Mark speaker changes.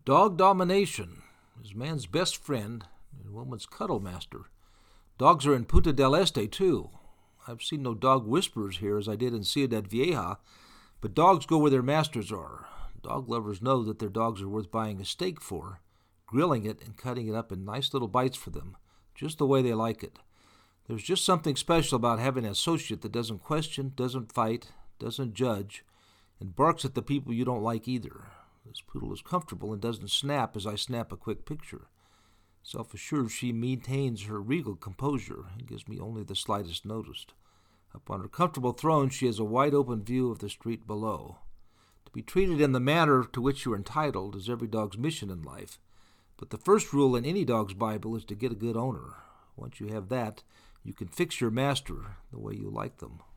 Speaker 1: Dog domination is man's best friend and woman's cuddle master. Dogs are in Punta del Este, too. I've seen no dog whisperers here as I did in Ciudad Vieja, but dogs go where their masters are. Dog lovers know that their dogs are worth buying a steak for, grilling it and cutting it up in nice little bites for them, just the way they like it. There's just something special about having an associate that doesn't question, doesn't fight, doesn't judge, and barks at the people you don't like either. This poodle is comfortable and doesn't snap as I snap a quick picture. Self-assured, she maintains her regal composure and gives me only the slightest notice. Up on her comfortable throne, she has a wide-open view of the street below. To be treated in the manner to which you are entitled is every dog's mission in life. But the first rule in any dog's Bible is to get a good owner. Once you have that, you can fix your master the way you like them.